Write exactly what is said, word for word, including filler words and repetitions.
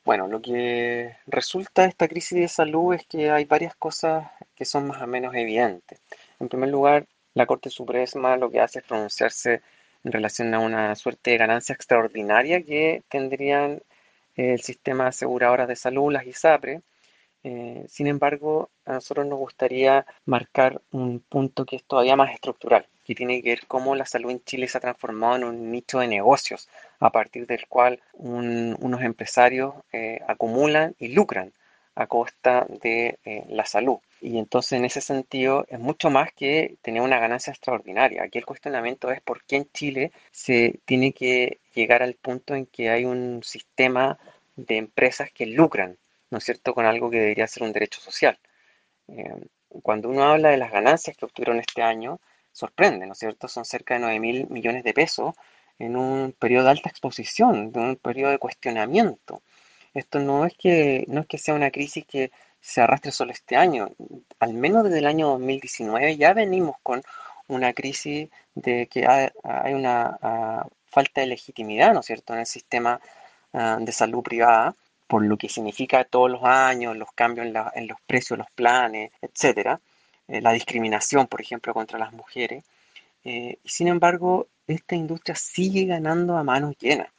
Bueno, lo que resulta de esta crisis de salud es que hay varias cosas que son más o menos evidentes. En primer lugar, la Corte Suprema lo que hace es pronunciarse en relación a una suerte de ganancia extraordinaria que tendrían el sistema de aseguradoras de salud, las ISAPRE. Eh, sin embargo, a nosotros nos gustaría marcar un punto que es todavía más estructural, que tiene que ver cómo la salud en Chile se ha transformado en un nicho de negocios, a partir del cual un- unos empresarios eh, acumulan y lucran a costa de eh, la salud. Y entonces, en ese sentido, es mucho más que tener una ganancia extraordinaria. Aquí el cuestionamiento es por qué en Chile se tiene que llegar al punto en que hay un sistema de empresas que lucran, ¿no es cierto?, con algo que debería ser un derecho social. Eh, Cuando uno habla de las ganancias que obtuvieron este año, sorprende, ¿no es cierto? Son cerca de nueve mil millones de pesos en un periodo de alta exposición, de un periodo de cuestionamiento. Esto no es que, no es que sea una crisis que se arrastre solo este año. Al menos desde el año dos mil diecinueve ya venimos con una crisis de que hay, hay una ah, falta de legitimidad, ¿no es cierto?, en el sistema ah, de salud privada, por lo que significa todos los años, los cambios en, la- en los precios, los planes, etcétera, eh, la discriminación, por ejemplo, contra las mujeres. Eh, y sin embargo, esta industria sigue ganando a manos llenas.